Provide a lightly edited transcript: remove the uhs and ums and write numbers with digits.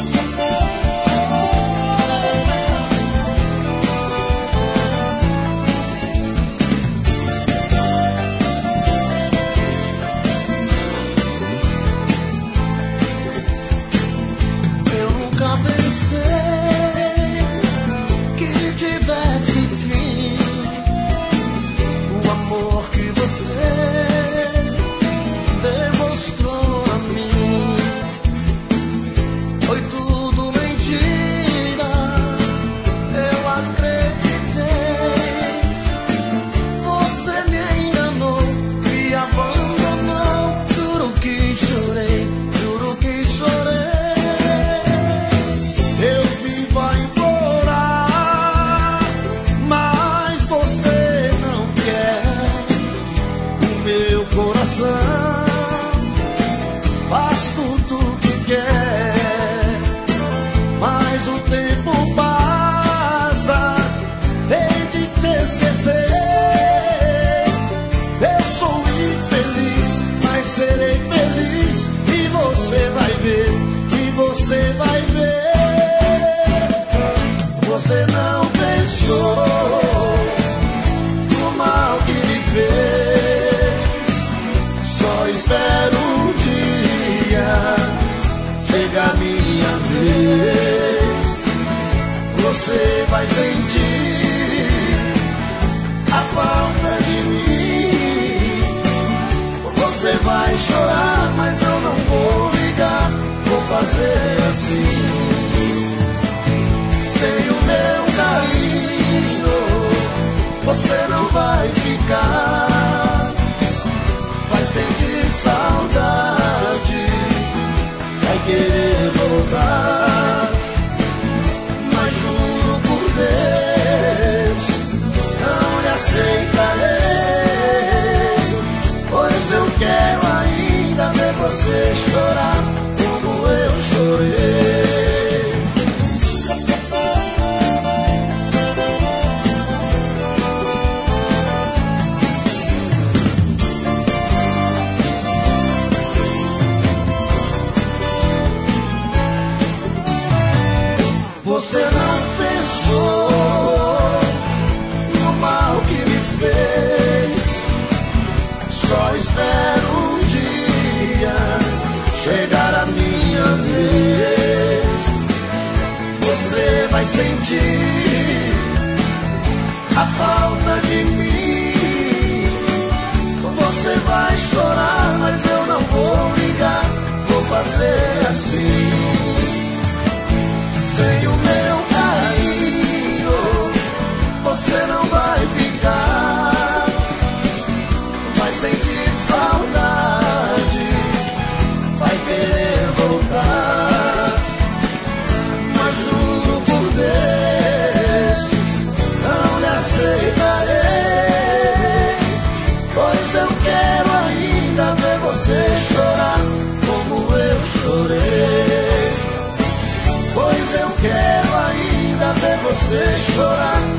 Você vai sentir a falta de mim. Você vai chorar, mas eu não vou ligar. Vou fazer assim. Sem o meu carinho, você não vai ficar. Vai sentir saudade, vai querer voltar. Aceitarei, pois eu quero ainda ver você chorar como eu chorei. Você não pensou no mal que me fez. Só espero um dia chegar a minha vez. Você vai sentir a falta de mim. Você vai chorar, mas eu não vou ligar. Vou fazer assim. Sem o meu carinho, você não vai ficar. Vai sentir saudade, vai querer voltar. Mas juro por Deus, não lhe aceitarei. Pois eu quero ainda ver você chorar como eu chorei. Pois eu quero ainda ver você chorar